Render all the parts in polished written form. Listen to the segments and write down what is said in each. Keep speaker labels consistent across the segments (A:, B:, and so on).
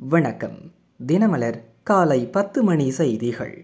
A: வணக்கம். தினமலர் காலை 10 மணி செய்திகள்.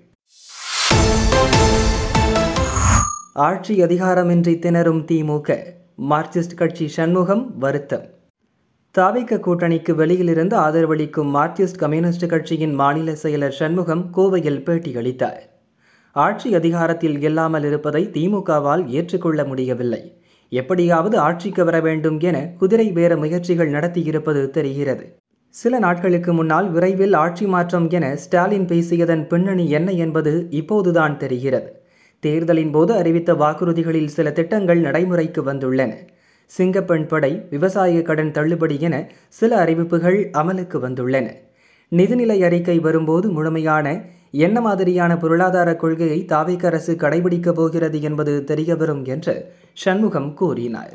A: ஆட்சி அதிகாரமின்றி திணறும் திமுக, மார்க்சிஸ்ட் கட்சி சண்முகம் வருத்தம். தவிக கூட்டணிக்கு வெளியிலிருந்து ஆதரவளிக்கும் மார்க்சிஸ்ட் கம்யூனிஸ்ட் கட்சியின் மாநில செயலர் சண்முகம் கோவையில் பேட்டியளித்தார். ஆட்சி அதிகாரத்தில் இல்லாமல் இருப்பதை திமுகவால் ஏற்றுக்கொள்ள முடியவில்லை. எப்படியாவது ஆட்சிக்கு வர வேண்டும் என குதிரை பேர முயற்சிகள் நடத்தியிருப்பது தெரிகிறது. சில நாட்களுக்கு முன்னால் விரைவில் ஆட்சி மாற்றம் என ஸ்டாலின் பேசியதன் பின்னணி என்ன என்பது இப்போதுதான் தெரிகிறது. தேர்தலின் போது அறிவித்த வாக்குறுதிகளில் சில திட்டங்கள் நடைமுறைக்கு வந்துள்ளன. சிங்கப்பெண் படை, விவசாய கடன் தள்ளுபடி என சில அறிவிப்புகள் அமலுக்கு வந்துள்ளன. நிதிநிலை அறிக்கை வரும்போது முழுமையான என்ன மாதிரியான பொருளாதார கொள்கையை தாவேக அரசு கடைபிடிக்கப் போகிறது என்பது தெரியவரும் என்று சண்முகம் கூறினார்.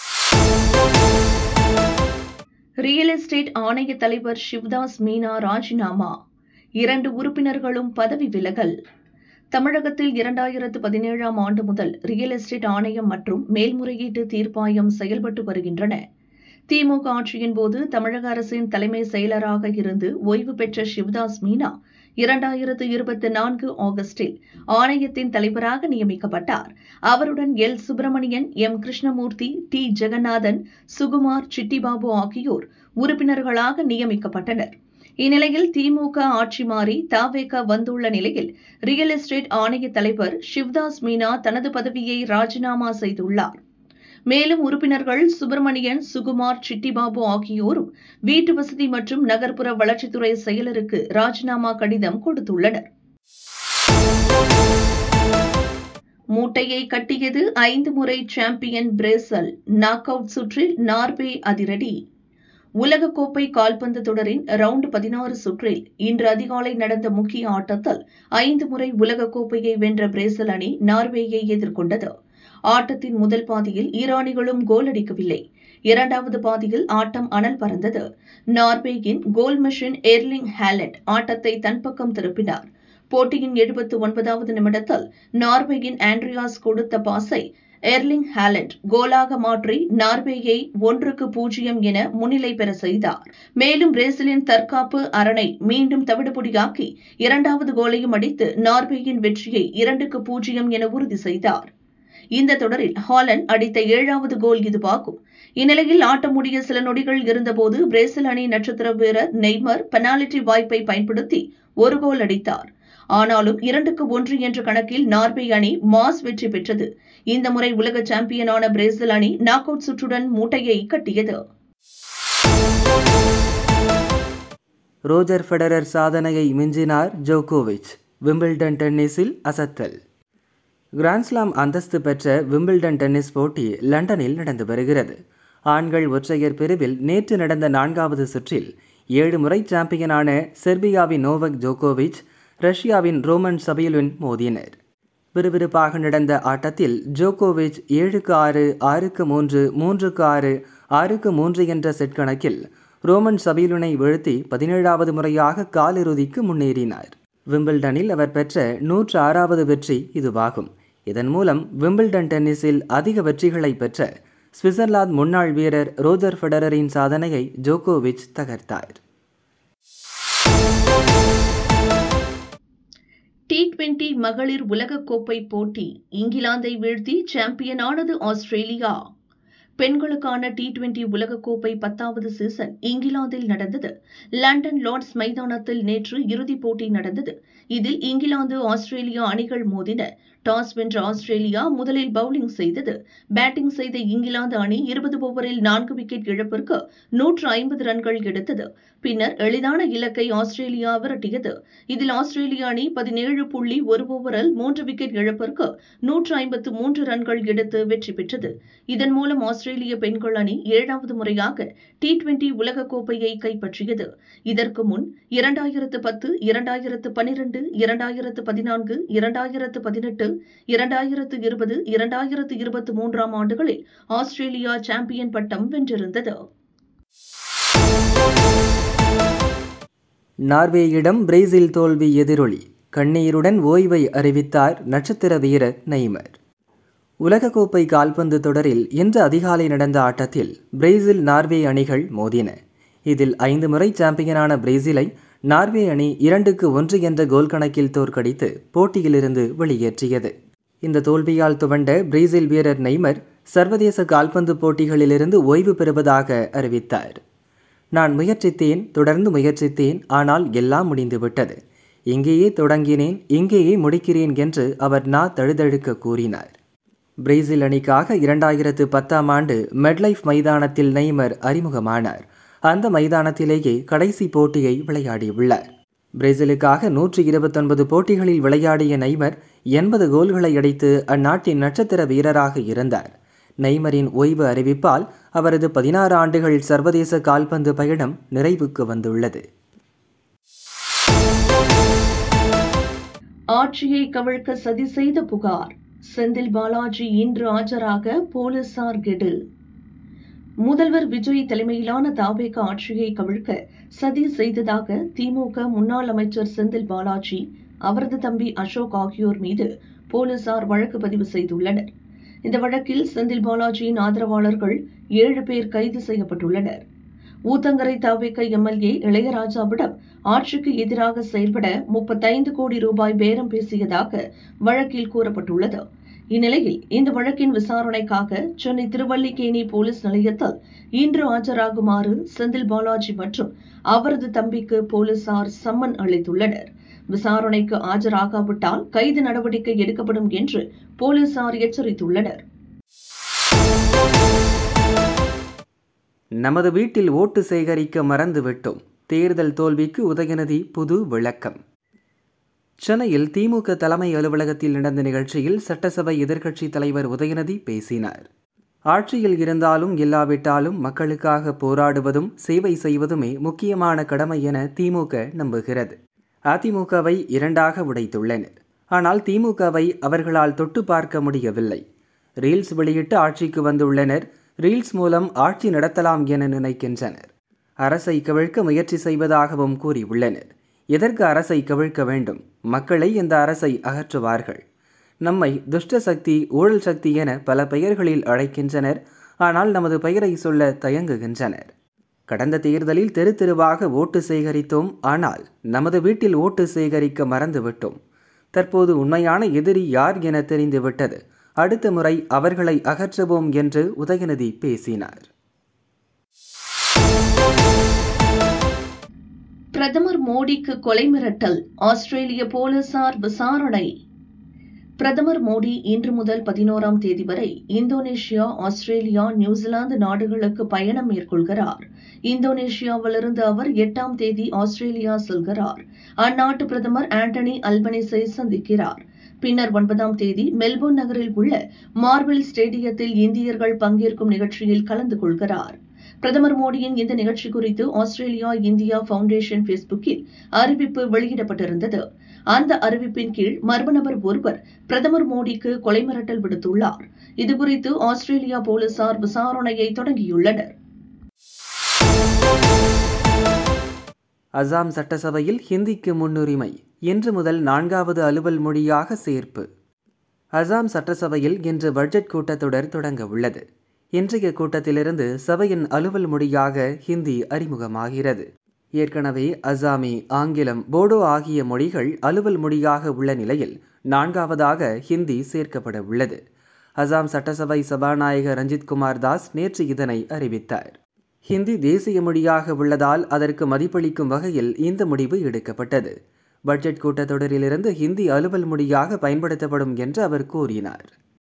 B: ரியல் எஸ்டேட் ஆணைய தலைவர் சிவ்தாஸ் மீனா ராஜினாமா, 2 உறுப்பினர்களும் பதவி விலகல். தமிழகத்தில் 2017ஆம் ஆண்டு முதல் ரியல் எஸ்டேட் ஆணையம் மற்றும் மேல்முறையீட்டு தீர்ப்பாயம் செயல்பட்டு வருகின்றன. திமுக ஆட்சியின் போது தமிழக அரசின் தலைமை செயலராக இருந்து ஓய்வு பெற்ற சிவ்தாஸ் மீனா 2024 ஆகஸ்டில் ஆணையத்தின் தலைவராக நியமிக்கப்பட்டார். அவருடன் L. Subramanian, M. Krishnamurthy, T. Jeganathan, Sukumar, Chittibabu ஆகியோர் உறுப்பினர்களாக நியமிக்கப்பட்டனர். இந்நிலையில் திமுக ஆட்சி மாறி தவேக வந்துள்ள நிலையில் ரியல் எஸ்டேட் ஆணைய தலைவர் சிவ்தாஸ் மீனா தனது பதவியை ராஜினாமா செய்துள்ளார். மேலும் உறுப்பினர்கள் சுப்பிரமணியன், சுகுமார், சிட்டிபாபு ஆகியோரும் வீட்டு வசதி மற்றும் நகர்ப்புற வளர்ச்சித்துறை செயலருக்கு ராஜினாமா கடிதம் கொடுத்துள்ளனர். மூட்டையை கட்டியது 5 முறை சாம்பியன் பிரேசில், நாக் அவுட் சுற்றில் நார்வே அதிரடி. உலகக்கோப்பை கால்பந்து தொடரின் ரவுண்ட் 16 சுற்றில் இன்று அதிகாலை நடந்த முக்கிய ஆட்டத்தில் 5 முறை உலகக்கோப்பையை வென்ற பிரேசில் அணி நார்வேயை எதிர்கொண்டது. ஆட்டத்தின் முதல் பாதியில் ஈரானிகளும் கோல் அடிக்கவில்லை. இரண்டாவது பாதியில் ஆட்டம் அனல் பறந்தது. நார்வேயின் கோல் மெஷின் எர்லிங் ஹாலண்ட் ஆட்டத்தை தன் பக்கம் திருப்பினார். போட்டியின் 79வது நிமிடத்தில் நார்வேயின் ஆண்ட்ரியாஸ் கொடுத்த பாஸை எர்லிங் ஹாலண்ட் கோலாக மாற்றி நார்வேயை 1-0 என முன்னிலை பெற செய்தார். மேலும் பிரேசிலின் தற்காப்பு அரணை மீண்டும் தவிடுபொடியாக்கி 2வது கோலையும் அடித்து நார்வேயின் வெற்றியை 2-0 என உறுதி செய்தார். இந்த தொடரில் ஹாலண்ட் அடித்த 7வது கோல் இதுவாகும். இந்நிலையில் ஆட்டம் முடிய சில நொடிகள் இருந்தபோது பிரேசில் அணி நட்சத்திர வீரர் நெய்மர் பெனால்டி வாய்ப்பை பயன்படுத்தி 1 கோல் அடித்தார். ஆனாலும் 2-1 என்ற கணக்கில் நார்வே அணி மாஸ் வெற்றி பெற்றது. இந்த முறை உலக சாம்பியனான பிரேசில் அணி நாக் அவுட் சுற்றுடன் மூட்டையை கட்டியது.
A: ரோஜர் ஃபெடரர் சாதனையை மிஞ்சினார் ஜோகோவிச், விம்பிள்டன் டென்னிஸில் அசத்தல். கிராண்ட்ஸ்லாம் அந்தஸ்து பெற்ற விம்பிள்டன் டென்னிஸ் போட்டி லண்டனில் நடந்து வருகிறது. ஆண்கள் ஒற்றையர் பிரிவில் நேற்று நடந்த 4வது சுற்றில் 7 முறை சாம்பியனான செர்பியாவின் நோவக் ஜோகோவிச், ரஷ்யாவின் ரோமன் சபீலுடன் மோதினர். விறுவிறுப்பாக நடந்த ஆட்டத்தில் ஜோகோவிச் 7-6, 6-3, 3-6, 6-3 என்ற செட் கணக்கில் ரோமன் சபீலுனை வீழ்த்தி 17வது முறையாக காலிறுதிக்கு முன்னேறினார். விம்பிள்டனில் அவர் பெற்ற 106வது வெற்றி இதுவாகும். இதன் மூலம் விம்பிள்டன் டென்னிஸில் அதிக வெற்றிகளை பெற்ற சுவிட்சர்லாந்து முன்னாள் வீரர் ரோஜர் ஃபெடரரின் சாதனையை ஜோகோவிச் தகர்த்தார்.
B: T20 மகளிர் உலகக்கோப்பை போட்டி, இங்கிலாந்தை வீழ்த்தி சாம்பியனானது ஆஸ்திரேலியா. பெண்களுக்கான T20 உலகக்கோப்பை 10வது சீசன் இங்கிலாந்தில் நடந்தது. லண்டன் லார்ட்ஸ் மைதானத்தில் நேற்று இறுதிப் போட்டி நடந்தது. இதில் இங்கிலாந்து, ஆஸ்திரேலியா அணிகள் மோதின. டாஸ் வென்ற ஆஸ்திரேலியா முதலில் பவுலிங் செய்தது. பேட்டிங் செய்த இங்கிலாந்து அணி 20 ஓவரில் 4 விக்கெட் இழப்பிற்கு 150 ரன்கள் எடுத்தது. பின்னர் எளிதான இலக்கை ஆஸ்திரேலியா விரட்டியது. இதில் ஆஸ்திரேலிய அணி 17.1 ஓவரில் 3 விக்கெட் இழப்பிற்கு 153 ரன்கள் எடுத்து வெற்றி பெற்றது. இதன் மூலம் ஆஸ்திரேலிய பெண்கள் அணி 7வது முறையாக T20 உலகக்கோப்பையை கைப்பற்றியது. இதற்கு முன் 2010, 2012, 2014, 2018, 2020, 2023 ஆண்டுகளில் ஆஸ்திரேலியா சாம்பியன் பட்டம் வென்றிருந்தது.
A: நார்வேயிடம் பிரேசில் தோல்வி எதிரொலி, கண்ணீருடன் ஓய்வை அறிவித்தார் நட்சத்திர வீரர் நெய்மர். உலகக்கோப்பை கால்பந்து தொடரில் இன்று அதிகாலை நடந்த ஆட்டத்தில் பிரேசில் நார்வே அணிகள் மோதின. இதில் 5 முறை சாம்பியனான பிரேசிலை நார்வே அணி 2-1 என்ற கோல் கணக்கில் தோற்கடித்து போட்டியிலிருந்து வெளியேற்றியது. இந்த தோல்வியால் துவண்ட பிரேசில் வீரர் நெய்மர் சர்வதேச கால்பந்து போட்டிகளிலிருந்து ஓய்வு பெறுவதாக அறிவித்தார். நான் முயற்சித்தேன், தொடர்ந்து முயற்சித்தேன், ஆனால் எல்லாம் முடிந்துவிட்டது. இங்கேயே தொடங்கினேன், இங்கேயே முடிக்கிறேன் என்று அவர் தழுதழுக்க கூறினார். பிரேசில் அணிக்காக 2010ஆம் ஆண்டு மெட்லைஃப் மைதானத்தில் நெய்மர் அறிமுகமானார். அந்த மைதானத்திலேயே கடைசி போட்டியை விளையாடியுள்ளார். பிரேசிலுக்காக 129 போட்டிகளில் விளையாடிய நெய்மர் 80 கோல்களை அடித்து அந்நாட்டின் நட்சத்திர வீரராக இருந்தார். நெய்மரின் ஓய்வு அறிவிப்பால் அவரது 16 ஆண்டுகள் சர்வதேச கால்பந்து பயணம் நிறைவுக்கு வந்துள்ளது.
B: ஆட்சியை கவிழ்க்க சதி செய்த புகார். செந்தில் பாலாஜி இன்று ஆஜராக போலீசார் கெடு. முதல்வர் விஜய் தலைமையிலான தாவேக ஆட்சியை கவிழ்க்க சதி செய்ததாக திமுக முன்னாள் அமைச்சர் செந்தில் பாலாஜி, அவரது தம்பி அசோக் ஆகியோர் மீது போலீசார் வழக்கு பதிவு செய்துள்ளனர். இந்த வழக்கில் செந்தில் பாலாஜியின் ஆதரவாளர்கள் 7 பேர் கைது செய்யப்பட்டுள்ளனர். ஊத்தங்கரை தாவேக எம்எல்ஏ இளையராஜாவிடம் ஆட்சிக்கு எதிராக செயல்பட 35 கோடி ரூபாய் பேரம் பேசியதாக வழக்கில் கூறப்பட்டுள்ளது. இந்நிலையில் இந்த வழக்கின் விசாரணைக்காக சென்னை திருவல்லிக்கேணி போலீஸ் நிலையத்தில் இன்று ஆஜராகுமாறு செந்தில் பாலாஜி மற்றும் அவரது தம்பிக்கு போலீசார் சம்மன் அளித்துள்ளனர். விசாரணைக்கு ஆஜராகாவிட்டால் கைது நடவடிக்கை எடுக்கப்படும் என்று போலீசார் எச்சரித்துள்ளனர்.
A: நமது வீட்டில் ஓட்டு சேகரிக்க மறந்துவிட்டோம். தேர்தல் தோல்விக்கு உதயநிதி புது விளக்கம். சென்னையில் திமுக தலைமை அலுவலகத்தில் நடந்த நிகழ்ச்சியில் சட்டசபை எதிர்க்கட்சித் தலைவர் உதயநிதி பேசினார். ஆட்சியில் இருந்தாலும் இல்லாவிட்டாலும் மக்களுக்காக போராடுவதும் சேவை செய்வதுமே முக்கியமான கடமை என திமுக நம்புகிறது. அதிமுகவை 2ஆக உடைத்துள்ளனர். ஆனால் திமுகவை அவர்களால் தொட்டு பார்க்க முடியவில்லை. ரீல்ஸ் வெளியிட்டு ஆட்சிக்கு வந்துள்ளனர். ரீல்ஸ் மூலம் ஆட்சி நடத்தலாம் என நினைக்கின்றனர். அரசை கவிழ்க்க முயற்சி செய்வதாகவும் கூறியுள்ளனர். எதற்கு அரசை கவிழ்க்க வேண்டும்? மக்களை இந்த அரசை அகற்றுவார்கள். நம்மை துஷ்ட சக்தி, ஊழல் சக்தி என பல பெயர்களில் அழைக்கின்றனர். ஆனால் நமது பெயரை சொல்ல தயங்குகின்றனர். கடந்த தேர்தலில் தெரு தெருவாக ஓட்டு சேகரித்தோம். ஆனால் நமது வீட்டில் ஓட்டு சேகரிக்க மறந்துவிட்டோம். தற்போது உண்மையான எதிரி யார் என தெரிந்துவிட்டது. அடுத்த முறை அவர்களை அகற்றுவோம் என்று உதயநிதி பேசினார்.
B: பிரதமர் மோடிக்கு கொலை மிரட்டல். ஆஸ்திரேலிய போலீசார் விசாரணை. பிரதமர் மோடி இன்று முதல் 11ஆம் தேதி வரை இந்தோனேஷியா, ஆஸ்திரேலியா, நியூசிலாந்து நாடுகளுக்கு பயணம் மேற்கொள்கிறார். இந்தோனேஷியாவிலிருந்து அவர் 8ஆம் தேதி ஆஸ்திரேலியா செல்கிறார். அந்நாட்டு பிரதமர் ஆண்டனி அல்பனீஸை சந்திக்கிறார். பின்னர் 9ஆம் தேதி மெல்போர்ன் நகரில் உள்ள மார்பிள் ஸ்டேடியத்தில் இந்தியர்கள் பங்கேற்கும் நிகழ்ச்சியில் கலந்து கொள்கிறார். பிரதமர் மோடியின் இந்த நிகழ்ச்சி குறித்து ஆஸ்திரேலியா இந்தியா ஃபவுண்டேஷன் ஃபேஸ்புக்கில் அறிவிப்பு வெளியிடப்பட்டிருந்தது. அந்த அறிவிப்பின் கீழ் மர்ம நபர் ஒருவர் பிரதமர் மோடிக்கு கொலை மிரட்டல் விடுத்துள்ளார். இதுகுறித்து ஆஸ்திரேலியா போலீசார் விசாரணையை தொடங்கியுள்ளனர்.
A: அசாம் சட்டசபையில் ஹிந்திக்கு முன்னுரிமை. இன்று முதல் 4வது அலுவல் மொழியாக சேர்ப்பு. அசாம் சட்டசபையில் இன்று பட்ஜெட் கூட்டத்தொடர் தொடங்க உள்ளது. இன்றைய கூட்டத்திலிருந்து சபையின் அலுவல் மொழியாக ஹிந்தி அறிமுகமாகிறது. ஏற்கனவே அசாமி, ஆங்கிலம், போடோ ஆகிய மொழிகள் அலுவல் மொழியாக உள்ள நிலையில் 4வதாக ஹிந்தி சேர்க்கப்பட உள்ளது. அசாம் சட்டசபை சபாநாயகர் ரஞ்சித் குமார் தாஸ் நேற்று இதனை அறிவித்தார். ஹிந்தி தேசிய மொழியாக உள்ளதால் அதற்கு மதிப்பளிக்கும் வகையில் இந்த முடிவு எடுக்கப்பட்டது. பட்ஜெட் கூட்டத்தொடரிலிருந்து ஹிந்தி அலுவல் மொழியாக பயன்படுத்தப்படும் என்று அவர் கூறினார்.